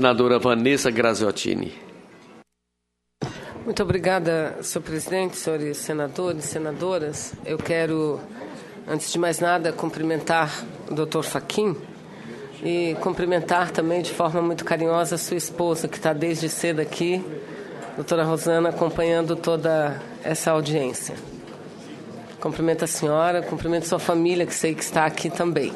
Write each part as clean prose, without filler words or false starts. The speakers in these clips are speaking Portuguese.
senadora Vanessa Graziottini. Muito obrigada, senhor presidente, senhores senadores e senadoras. Eu quero, antes de mais nada, cumprimentar o doutor Fachin e cumprimentar também de forma muito carinhosa a sua esposa, que está desde cedo aqui, doutora Rosana, acompanhando toda essa audiência. Cumprimento a senhora, cumprimento a sua família, que sei que está aqui também.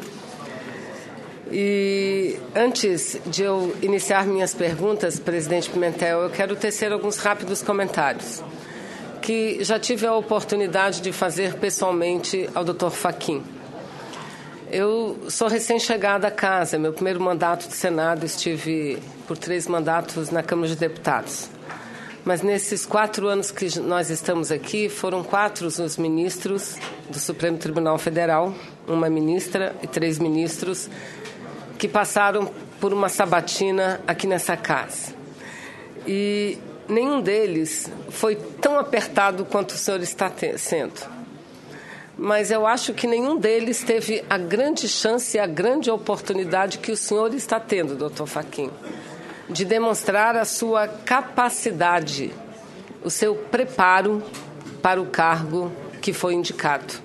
E antes de eu iniciar minhas perguntas, presidente Pimentel, eu quero tecer alguns rápidos comentários que já tive a oportunidade de fazer pessoalmente ao Dr. Fachin. Eu sou recém-chegada à casa, meu primeiro mandato de Senado, estive por 3 mandatos na Câmara de Deputados. Mas nesses 4 anos que nós estamos aqui, foram 4 os ministros do Supremo Tribunal Federal, uma ministra e 3 ministros, que passaram por uma sabatina aqui nessa casa. E nenhum deles foi tão apertado quanto o senhor está sendo. Mas eu acho que nenhum deles teve a grande chance e a grande oportunidade que o senhor está tendo, doutor Fachin, de demonstrar a sua capacidade, o seu preparo para o cargo que foi indicado.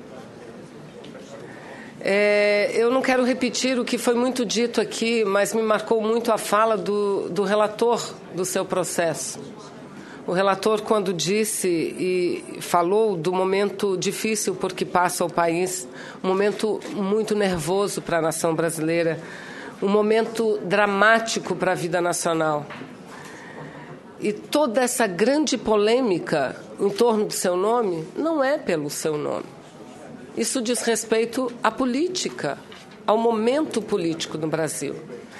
Eu não quero repetir o que foi muito dito aqui, mas me marcou muito a fala do relator do seu processo. O relator, quando disse e falou do momento difícil por que passa o país, um momento muito nervoso para a nação brasileira, um momento dramático para a vida nacional. E toda essa grande polêmica em torno do seu nome não é pelo seu nome. Isso diz respeito à política, ao momento político no Brasil.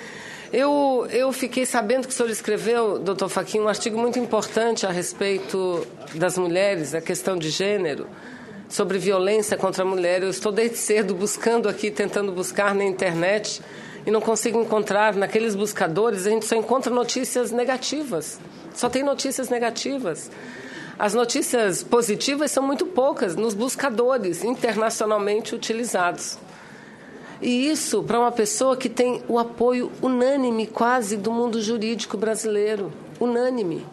Eu fiquei sabendo que o senhor escreveu, doutor Fachin, um artigo muito importante a respeito das mulheres, a questão de gênero, sobre violência contra a mulher. Eu estou desde cedo buscando aqui, tentando buscar na internet, e não consigo encontrar. Naqueles buscadores, a gente só encontra notícias negativas. Só tem notícias negativas. As notícias positivas são muito poucas nos buscadores internacionalmente utilizados. E isso para uma pessoa que tem o apoio unânime quase do mundo jurídico brasileiro. Unânime.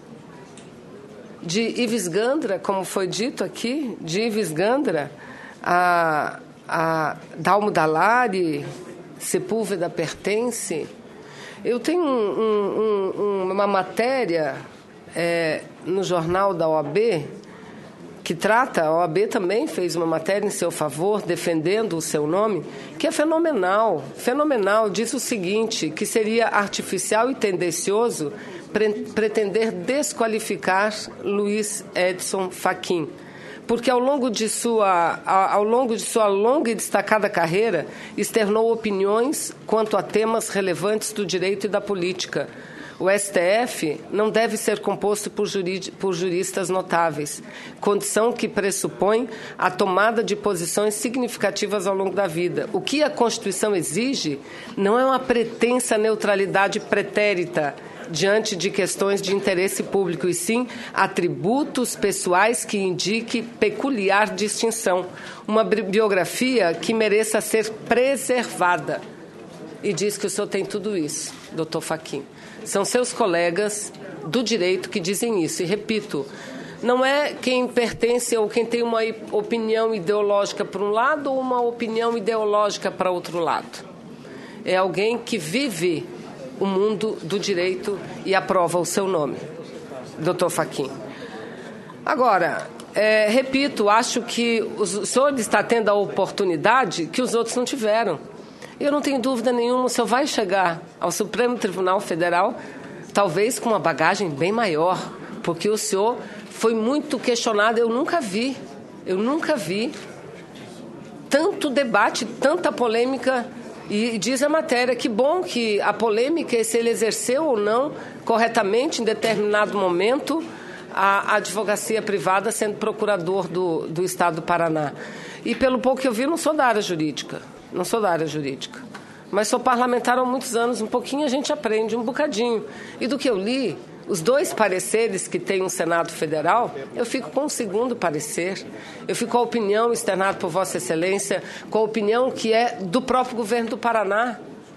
De Ives Gandra, como foi dito aqui, de Ives Gandra, a Dalmo Dallari, Sepúlveda Pertence. Eu tenho uma matéria no jornal da OAB, que trata, a OAB também fez uma matéria em seu favor, defendendo o seu nome, que é fenomenal, diz o seguinte, que seria artificial e tendencioso pretender desqualificar Luiz Edson Fachin, porque ao longo de sua longa e destacada carreira, externou opiniões quanto a temas relevantes do direito e da política. O STF não deve ser composto por juristas notáveis, condição que pressupõe a tomada de posições significativas ao longo da vida. O que a Constituição exige não é uma pretensa neutralidade pretérita diante de questões de interesse público, e sim atributos pessoais que indiquem peculiar distinção, uma biografia que mereça ser preservada. E diz que o senhor tem tudo isso, doutor Fachin. São seus colegas do direito que dizem isso. E, repito, não é quem pertence ou quem tem uma opinião ideológica para um lado ou uma opinião ideológica para outro lado. É alguém que vive o mundo do direito e aprova o seu nome, doutor Fachin. Agora, repito, acho que o senhor está tendo a oportunidade que os outros não tiveram. Eu não tenho dúvida nenhuma, o senhor vai chegar ao Supremo Tribunal Federal, talvez com uma bagagem bem maior, porque o senhor foi muito questionado. Eu nunca vi tanto debate, tanta polêmica. E diz a matéria, que bom que a polêmica é se ele exerceu ou não corretamente em determinado momento a advocacia privada sendo procurador do Estado do Paraná. E pelo pouco que eu vi, não sou da área jurídica. Mas sou parlamentar há muitos anos, um pouquinho a gente aprende, um bocadinho. E do que eu li, os 2 pareceres que tem um Senado Federal, eu fico com o segundo parecer. Eu fico com a opinião externada por Vossa Excelência, com a opinião que é do próprio governo do Paraná.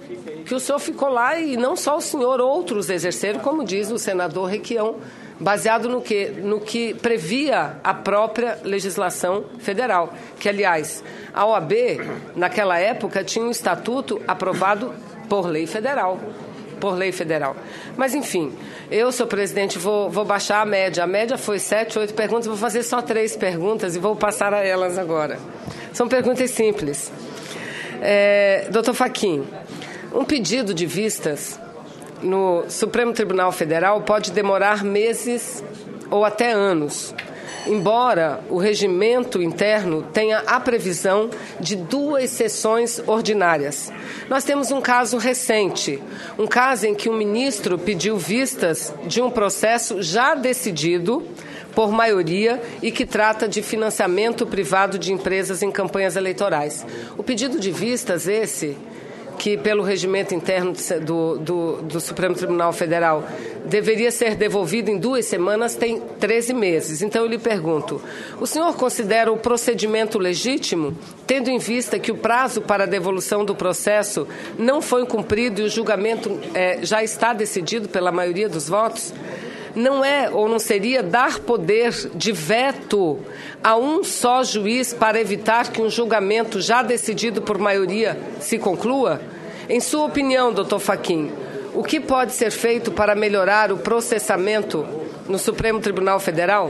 Que o senhor ficou lá e não só o senhor, outros exerceram, como diz o senador Requião, baseado no que previa a própria legislação federal. Que, aliás, a OAB, naquela época, tinha um estatuto aprovado por lei federal. Mas, enfim, eu, senhor presidente, vou baixar a média. A média foi 7, 8 perguntas, vou fazer só 3 perguntas e vou passar a elas agora. São perguntas simples. Doutor Fachin, um pedido de vistas no Supremo Tribunal Federal pode demorar meses ou até anos, embora o regimento interno tenha a previsão de 2 sessões ordinárias. Nós temos um caso recente, um caso em que um ministro pediu vistas de um processo já decidido por maioria e que trata de financiamento privado de empresas em campanhas eleitorais. O pedido de vistas que pelo regimento interno do Supremo Tribunal Federal deveria ser devolvido em 2 semanas, tem 13 meses. Então, eu lhe pergunto, o senhor considera o procedimento legítimo, tendo em vista que o prazo para a devolução do processo não foi cumprido e o julgamento já está decidido pela maioria dos votos? Não é ou não seria dar poder de veto a um só juiz para evitar que um julgamento já decidido por maioria se conclua? Em sua opinião, doutor Fachin, o que pode ser feito para melhorar o processamento no Supremo Tribunal Federal?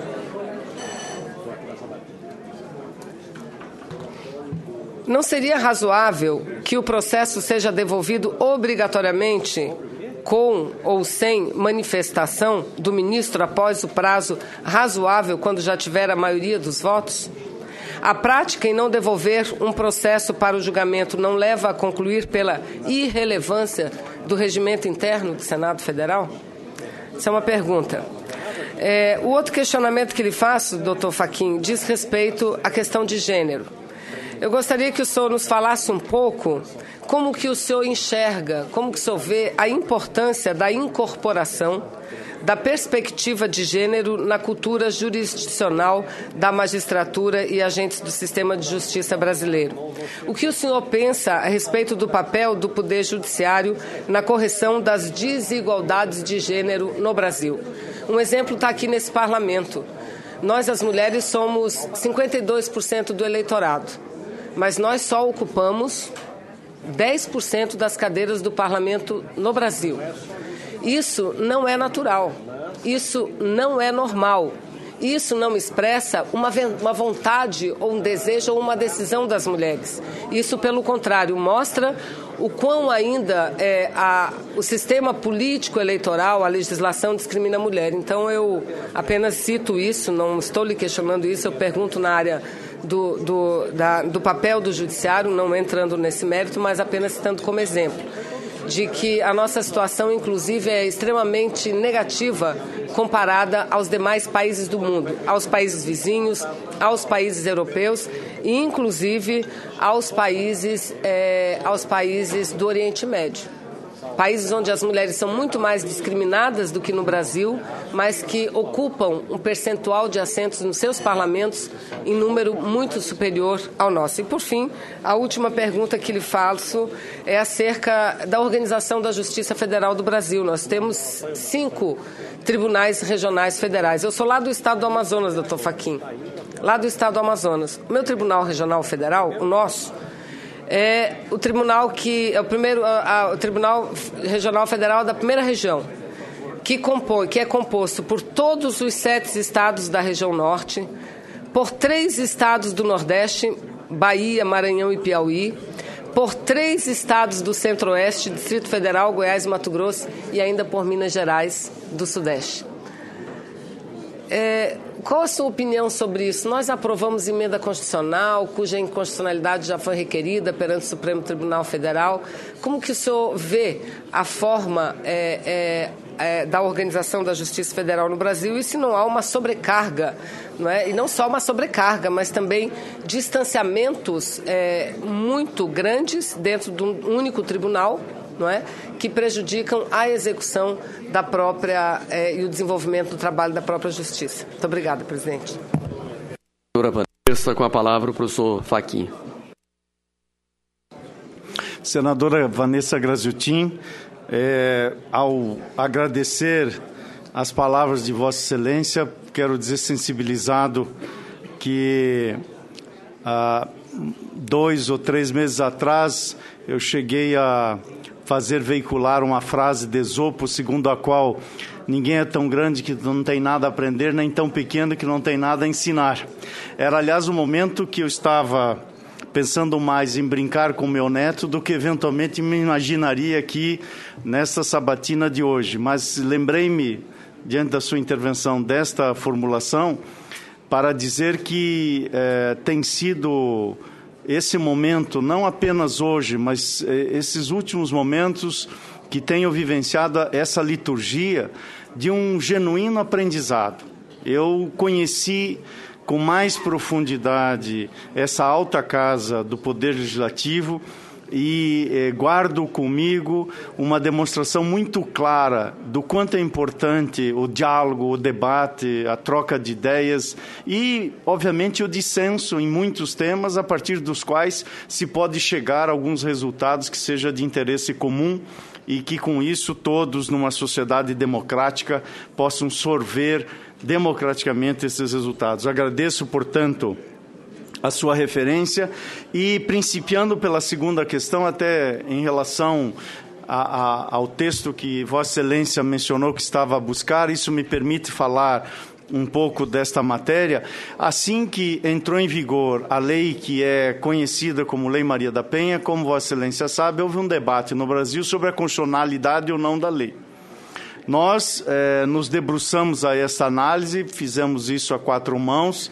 Não seria razoável que o processo seja devolvido obrigatoriamente com ou sem manifestação do ministro após o prazo razoável quando já tiver a maioria dos votos? A prática em não devolver um processo para o julgamento não leva a concluir pela irrelevância do regimento interno do Senado Federal? Essa é uma pergunta. O outro questionamento que lhe faço, doutor Fachin, diz respeito à questão de gênero. Eu gostaria que o senhor nos falasse um pouco como que o senhor enxerga, como que o senhor vê a importância da incorporação da perspectiva de gênero na cultura jurisdicional da magistratura e agentes do sistema de justiça brasileiro. O que o senhor pensa a respeito do papel do Poder Judiciário na correção das desigualdades de gênero no Brasil? Um exemplo está aqui nesse parlamento. Nós, as mulheres, somos 52% do eleitorado, mas nós só ocupamos 10% das cadeiras do parlamento no Brasil. Isso não é natural, isso não é normal, isso não expressa uma vontade ou um desejo ou uma decisão das mulheres. Isso, pelo contrário, mostra o quão ainda o sistema político eleitoral, a legislação discrimina a mulher. Então, eu apenas cito isso, não estou lhe questionando isso, eu pergunto na área do papel do judiciário, não entrando nesse mérito, mas apenas citando como exemplo de que a nossa situação, inclusive, é extremamente negativa comparada aos demais países do mundo, aos países vizinhos, aos países europeus e, inclusive, aos países do Oriente Médio. Países onde as mulheres são muito mais discriminadas do que no Brasil, mas que ocupam um percentual de assentos nos seus parlamentos em número muito superior ao nosso. E, por fim, a última pergunta que lhe faço é acerca da organização da Justiça Federal do Brasil. Nós temos 5 tribunais regionais federais. Eu sou lá do estado do Amazonas, doutor Fachin, lá do estado do Amazonas. O meu Tribunal Regional Federal, o nosso, é o tribunal que é o Tribunal Regional Federal da primeira região, que é composto por todos os 7 estados da região norte, por 3 estados do Nordeste, Bahia, Maranhão e Piauí, por 3 estados do Centro-Oeste, Distrito Federal, Goiás e Mato Grosso, e ainda por Minas Gerais do Sudeste. Qual a sua opinião sobre isso? Nós aprovamos emenda constitucional, cuja inconstitucionalidade já foi requerida perante o Supremo Tribunal Federal. Como que o senhor vê a forma da organização da Justiça Federal no Brasil e se não há uma sobrecarga, não é? E não só uma sobrecarga, mas também distanciamentos muito grandes dentro de um único tribunal, não é? Que prejudicam a execução da própria e o desenvolvimento do trabalho da própria justiça. Muito obrigada, presidente. Doutora Vanessa, com a palavra o professor Fachin. Senadora Vanessa Graziotin, ao agradecer as palavras de Vossa Excelência, quero dizer sensibilizado que 2 ou 3 meses atrás eu cheguei a fazer veicular uma frase de Esopo, segundo a qual ninguém é tão grande que não tem nada a aprender, nem tão pequeno que não tem nada a ensinar. Era, aliás, o momento que eu estava pensando mais em brincar com meu neto do que eventualmente me imaginaria aqui nesta sabatina de hoje. Mas lembrei-me, diante da sua intervenção, desta formulação, para dizer que tem sido esse momento, não apenas hoje, mas esses últimos momentos que tenho vivenciado essa liturgia de um genuíno aprendizado. Eu conheci com mais profundidade essa alta casa do Poder Legislativo e guardo comigo uma demonstração muito clara do quanto é importante o diálogo, o debate, a troca de ideias e, obviamente, o dissenso em muitos temas, a partir dos quais se pode chegar a alguns resultados que seja de interesse comum e que, com isso, todos, numa sociedade democrática, possam sorver democraticamente esses resultados. Agradeço, portanto, a sua referência e, principiando pela segunda questão, até em relação ao texto que Vossa Excelência mencionou que estava a buscar, isso me permite falar um pouco desta matéria. Assim que entrou em vigor a lei que é conhecida como Lei Maria da Penha, como Vossa Excelência sabe, houve um debate no Brasil sobre a constitucionalidade ou não da lei. Nós nos debruçamos a esta análise, fizemos isso a 4 mãos,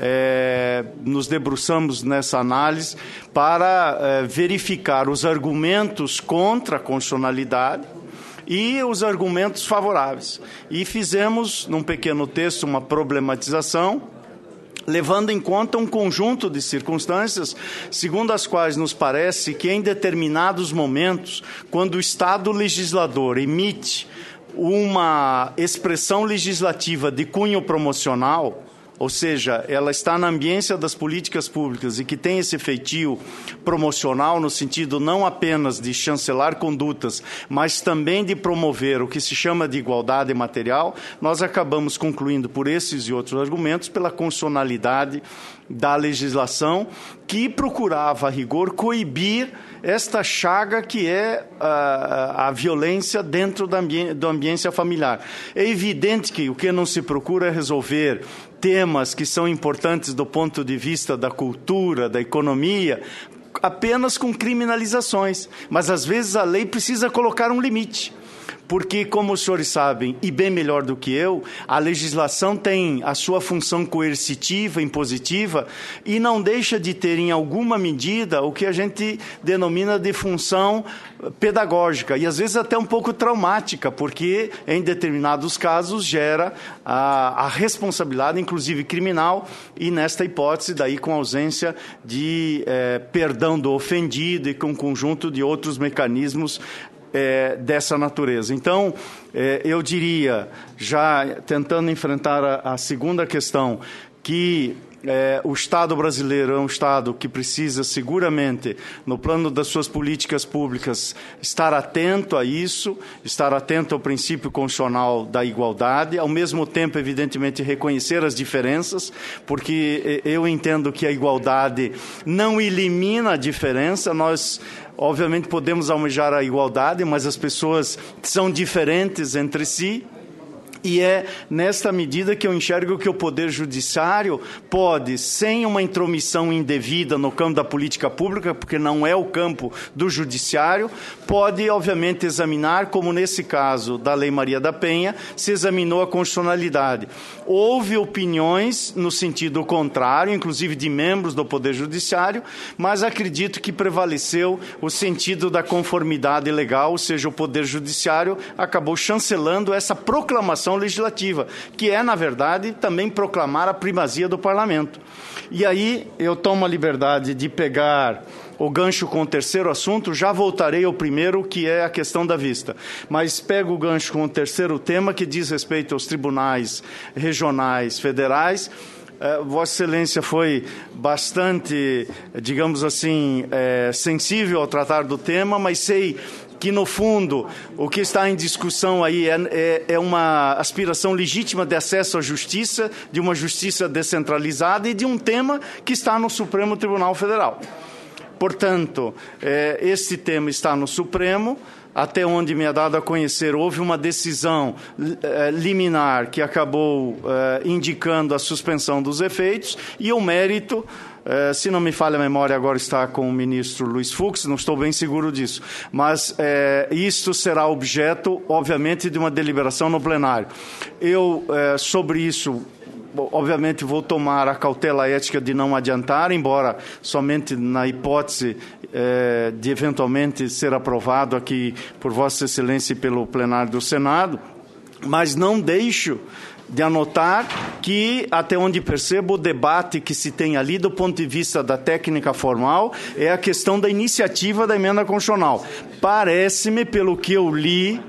nos debruçamos nessa análise para verificar os argumentos contra a constitucionalidade e os argumentos favoráveis. E fizemos, num pequeno texto, uma problematização, levando em conta um conjunto de circunstâncias, segundo as quais nos parece que em determinados momentos, quando o Estado legislador emite uma expressão legislativa de cunho promocional, ou seja, ela está na ambiência das políticas públicas e que tem esse feitio promocional no sentido não apenas de chancelar condutas, mas também de promover o que se chama de igualdade material, nós acabamos concluindo por esses e outros argumentos pela constitucionalidade da legislação que procurava, a rigor, coibir esta chaga que é a violência dentro do ambiente familiar. É evidente que o que não se procura é resolver temas que são importantes do ponto de vista da cultura, da economia, apenas com criminalizações. Mas, às vezes, a lei precisa colocar um limite. Porque, como os senhores sabem, e bem melhor do que eu, a legislação tem a sua função coercitiva, impositiva, e não deixa de ter, em alguma medida, o que a gente denomina de função pedagógica, e às vezes até um pouco traumática, porque, em determinados casos, gera a responsabilidade, inclusive criminal, e, nesta hipótese, daí com ausência de perdão do ofendido e com um conjunto de outros mecanismos dessa natureza. Então, eu diria, já tentando enfrentar a segunda questão, que o Estado brasileiro é um Estado que precisa seguramente, no plano das suas políticas públicas, estar atento a isso, estar atento ao princípio constitucional da igualdade, ao mesmo tempo, evidentemente, reconhecer as diferenças, porque eu entendo que a igualdade não elimina a diferença. Nós, obviamente, podemos almejar a igualdade, mas as pessoas são diferentes entre si. E é nesta medida que eu enxergo que o Poder Judiciário pode, sem uma intromissão indevida no campo da política pública, porque não é o campo do Judiciário, pode, obviamente, examinar, como nesse caso da Lei Maria da Penha, se examinou a constitucionalidade. Houve opiniões no sentido contrário, inclusive de membros do Poder Judiciário, mas acredito que prevaleceu o sentido da conformidade legal, ou seja, o Poder Judiciário acabou chancelando essa proclamação legislativa, que é, na verdade, também proclamar a primazia do Parlamento. E aí eu tomo a liberdade de pegar o gancho com o terceiro assunto, já voltarei ao primeiro, que é a questão da vista. Mas pego o gancho com o terceiro tema, que diz respeito aos tribunais regionais, federais, Vossa Excelência foi bastante, digamos assim, sensível ao tratar do tema, mas sei que, no fundo, o que está em discussão aí é uma aspiração legítima de acesso à justiça, de uma justiça descentralizada e de um tema que está no Supremo Tribunal Federal. Portanto, esse tema está no Supremo. Até onde me é dado a conhecer, houve uma decisão liminar que acabou indicando a suspensão dos efeitos, e o mérito, se não me falha a memória, agora está com o ministro Luiz Fux, não estou bem seguro disso, mas isto será objeto, obviamente, de uma deliberação no plenário. Eu, sobre isso, obviamente, vou tomar a cautela ética de não adiantar, embora somente na hipótese de eventualmente ser aprovado aqui por Vossa Excelência e pelo plenário do Senado, mas não deixo de anotar que, até onde percebo, o debate que se tem ali do ponto de vista da técnica formal é a questão da iniciativa da emenda constitucional. Parece-me, pelo que eu li,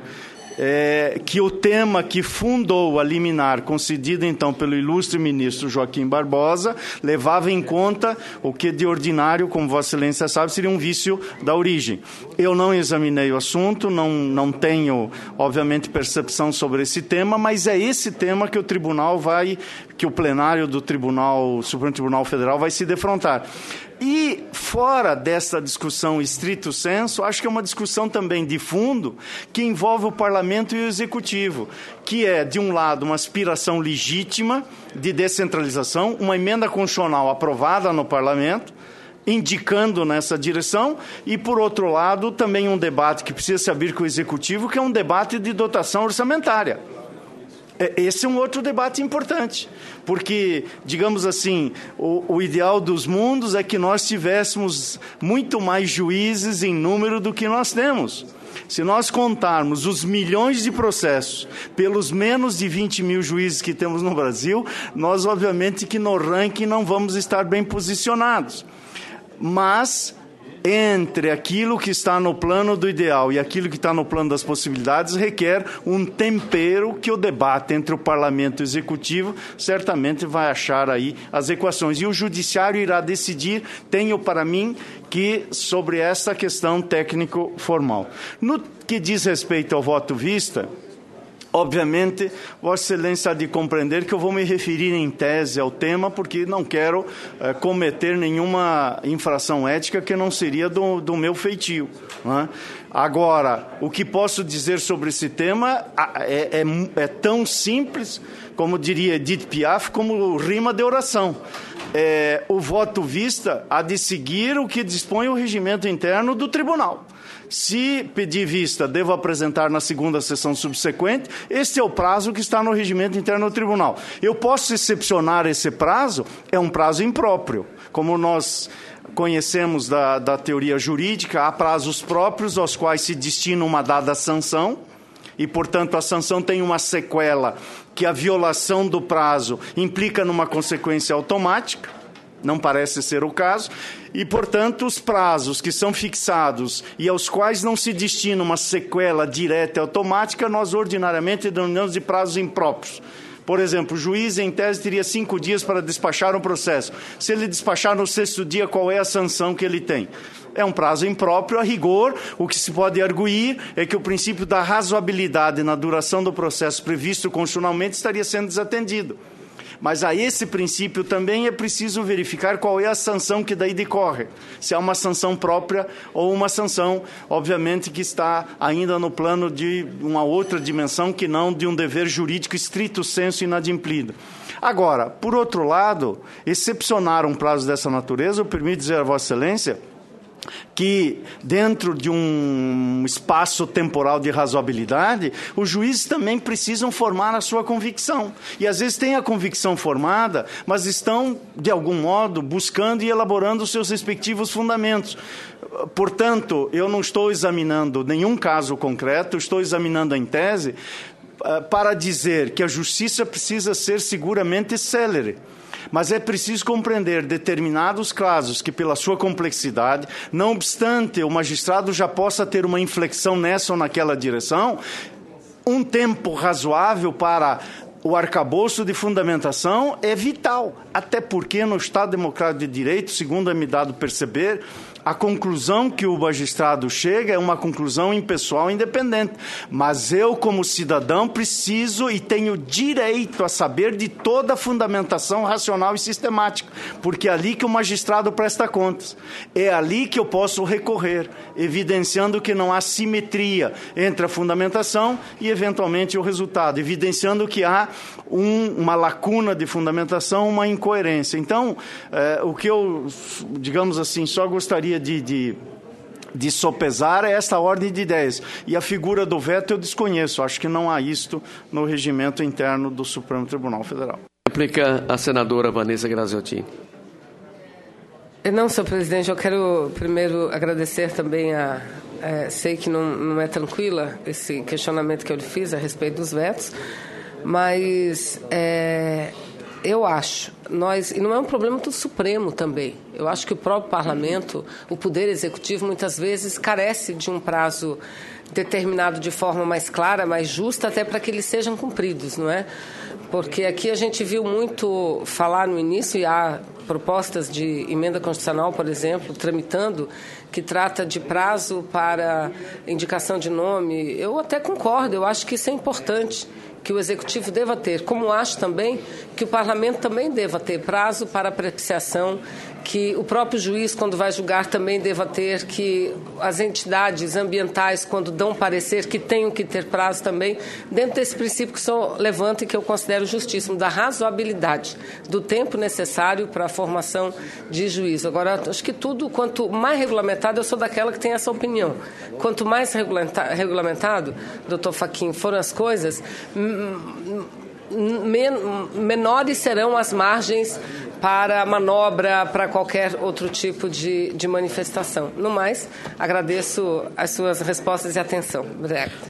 que o tema que fundou a liminar, concedida então pelo ilustre ministro Joaquim Barbosa, levava em conta o que de ordinário, como Vossa Excelência sabe, seria um vício da origem. Eu não examinei o assunto, não tenho, obviamente, percepção sobre esse tema, mas é esse tema que que o plenário do Supremo Tribunal Federal vai se defrontar. E, fora dessa discussão estrito sensu, acho que é uma discussão também de fundo que envolve o Parlamento e o Executivo, que é, de um lado, uma aspiração legítima de descentralização, uma emenda constitucional aprovada no Parlamento, indicando nessa direção, e, por outro lado, também um debate que precisa se abrir com o Executivo, que é um debate de dotação orçamentária. Esse é um outro debate importante, porque, digamos assim, o ideal dos mundos é que nós tivéssemos muito mais juízes em número do que nós temos. Se nós contarmos os milhões de processos pelos menos de 20 mil juízes que temos no Brasil, nós, obviamente, que no ranking não vamos estar bem posicionados. Mas, entre aquilo que está no plano do ideal e aquilo que está no plano das possibilidades, requer um tempero que o debate entre o Parlamento e o Executivo certamente vai achar aí as equações. E o Judiciário irá decidir, tenho para mim, que sobre essa questão técnico-formal. No que diz respeito ao voto vista, obviamente, Vossa Excelência há de compreender que eu vou me referir em tese ao tema, porque não quero cometer nenhuma infração ética que não seria do meu feitio, não é? Agora, o que posso dizer sobre esse tema é tão simples, como diria Edith Piaf, como rima de oração. O voto vista há de seguir o que dispõe o regimento interno do tribunal. Se pedir vista, devo apresentar na segunda sessão subsequente. Este é o prazo que está no regimento interno do tribunal. Eu posso excepcionar esse prazo? É um prazo impróprio. Como nós conhecemos da teoria jurídica, há prazos próprios aos quais se destina uma dada sanção e, portanto, a sanção tem uma sequela que a violação do prazo implica numa consequência automática. Não parece ser o caso, e, portanto, os prazos que são fixados e aos quais não se destina uma sequela direta e automática, nós ordinariamente denominamos de prazos impróprios. Por exemplo, o juiz, em tese, teria 5 dias para despachar um processo. Se ele despachar no 6º dia, qual é a sanção que ele tem? É um prazo impróprio. A rigor, o que se pode arguir é que o princípio da razoabilidade na duração do processo previsto constitucionalmente estaria sendo desatendido. Mas a esse princípio também é preciso verificar qual é a sanção que daí decorre. Se é uma sanção própria ou uma sanção, obviamente, que está ainda no plano de uma outra dimensão que não de um dever jurídico estrito sensu inadimplido. Agora, por outro lado, excepcionar um prazo dessa natureza, eu permito dizer a Vossa Excelência que, dentro de um espaço temporal de razoabilidade, os juízes também precisam formar a sua convicção. E, às vezes, têm a convicção formada, mas estão, de algum modo, buscando e elaborando os seus respectivos fundamentos. Portanto, eu não estou examinando nenhum caso concreto, estou examinando em tese para dizer que a justiça precisa ser seguramente célere. Mas é preciso compreender determinados casos que, pela sua complexidade, não obstante o magistrado já possa ter uma inflexão nessa ou naquela direção, um tempo razoável para o arcabouço de fundamentação é vital, até porque no Estado Democrático de Direito, segundo é me dado perceber, a conclusão que o magistrado chega é uma conclusão impessoal independente. Mas eu, como cidadão, preciso e tenho direito a saber de toda a fundamentação racional e sistemática, porque é ali que o magistrado presta contas. É ali que eu posso recorrer, evidenciando que não há simetria entre a fundamentação e, eventualmente, o resultado, evidenciando que há uma lacuna de fundamentação, uma incoerência. Então, o que eu, digamos assim, só gostaria de sopesar é esta ordem de ideias. E a figura do veto eu desconheço. Acho que não há isto no regimento interno do Supremo Tribunal Federal. Réplica a senadora Vanessa Graziottini. Não, senhor presidente, eu quero primeiro agradecer também sei que não é tranquila esse questionamento que eu lhe fiz a respeito dos vetos, mas eu acho, e não é um problema do Supremo também, eu acho que o próprio Parlamento, o Poder Executivo, muitas vezes carece de um prazo determinado de forma mais clara, mais justa, até para que eles sejam cumpridos, não é? Porque aqui a gente viu muito falar no início, e há propostas de emenda constitucional, por exemplo, tramitando, que trata de prazo para indicação de nome. Eu até concordo, eu acho que isso é importante, que o Executivo deva ter, como acho também que o Parlamento também deva ter prazo para apreciação, que o próprio juiz, quando vai julgar, também deva ter, que as entidades ambientais, quando dão parecer, que tenham que ter prazo também, dentro desse princípio que o senhor levanta e que eu considero justíssimo, da razoabilidade, do tempo necessário para a formação de juízo. Agora, acho que tudo, quanto mais regulamentado, eu sou daquela que tem essa opinião, quanto mais regulamentado, doutor Fachin, foram as coisas, menores serão as margens para manobra, para qualquer outro tipo de manifestação. No mais, agradeço as suas respostas e atenção. Obrigada.